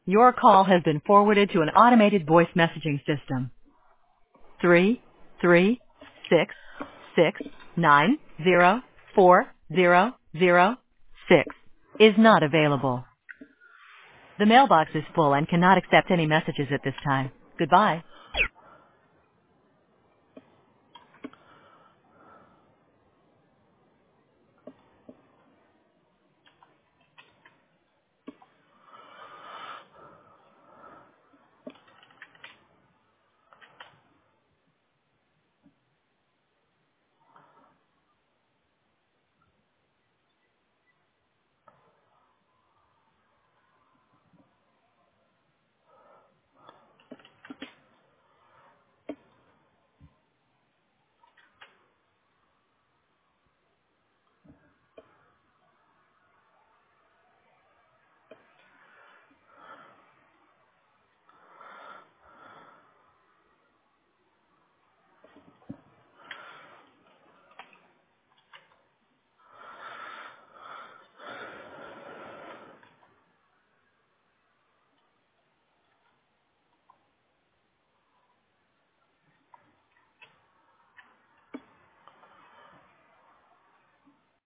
Your call has been forwarded to an automated voice messaging system. 33669040006 is not available. The mailbox is full and cannot accept any messages at this time. Goodbye.